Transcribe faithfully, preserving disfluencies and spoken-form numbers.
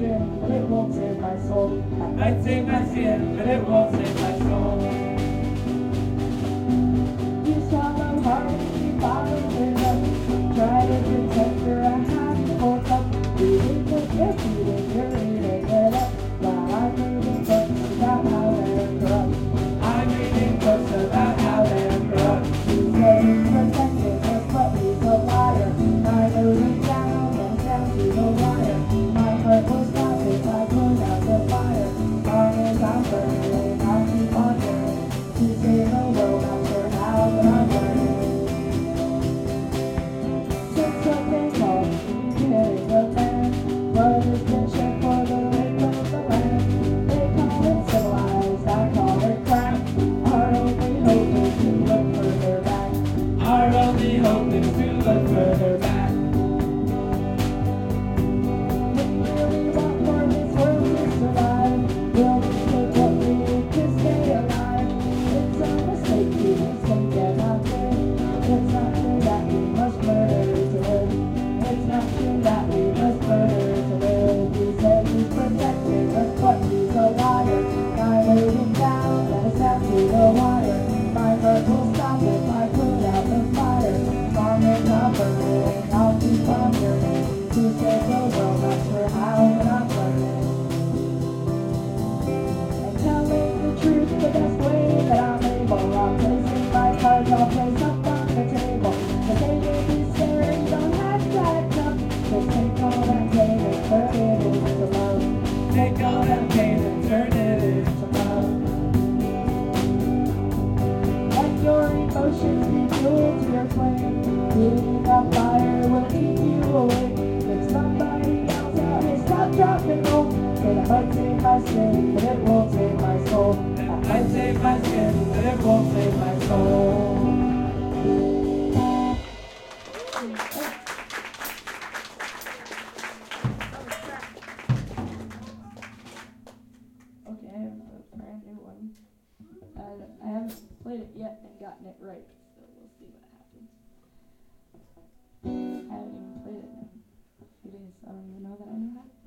sin, but it won't save my soul. I might save my skin, but it won't save my soul. You swallow hard, you bottle it up. Try to protect her, I have to hold up. You eat what you're feeding, you're eating it up. While I'm reading books about how they're corrupt. I'm reading books about how they're corrupt. He says he's protecting us, but he's a liar. I know deep down, and down to the wire. My heart will stop if I put out the fire. Long as I'm burning, I'll keep on burning. To save the world, I'm sure how, but I'm learning. Since something called getting a man, blood has been shed for the rape of the land. They call it civilized, I call it crap. Our only hope is to look further back. Our only hope is to look further back. We really want for this world to survive. We'll take what we need to stay alive. It's a mistake to think and not think. It's not true that we must murder to live. It's not true that we must murder to live. He said he's protecting us, but he's a liar. I'm waiting down, and it's down to the wire. My heart will stop if I put out the fire. As long as I'm burning, I'll keep on burning. To save the world, not sure how, but I'm learning. And telling the truth the best way that I'm able. I'm placing my cards all placed up on the table. But they may be scary, don't have to act up. Just take all that pain and turn it into love. Take all that pain and turn it into love. Let your emotions be fuel to your flame. Feeling that fire will keep you awake. If somebody else out here, stop, drop, and roll. Said I might save my skin, but it won't save my soul. That might save my skin, but it won't save my soul. Okay, I have a brand new one. Uh, I haven't played it yet and gotten it right, so we'll see what happens. I haven't even played it in a few days, so I don't even know that I know how to